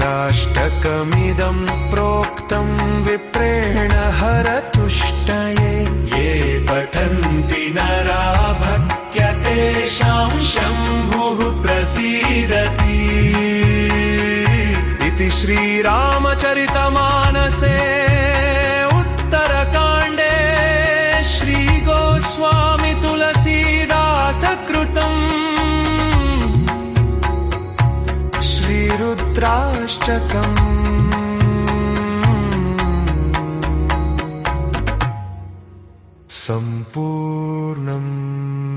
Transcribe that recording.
रुद्राष्टकमिदं प्रोक्तं विप्रेण हरतुष्टये ये पठन्ति नरा भक्त्या तेषां शम्भुः प्रसीदति इति श्रीरामचरितमानसे उत्तरकाण्डे श्रीगोस्वामी तुलसीदासकृतम् श्रीरुद्राष्टकम् सम्पूर्णम्।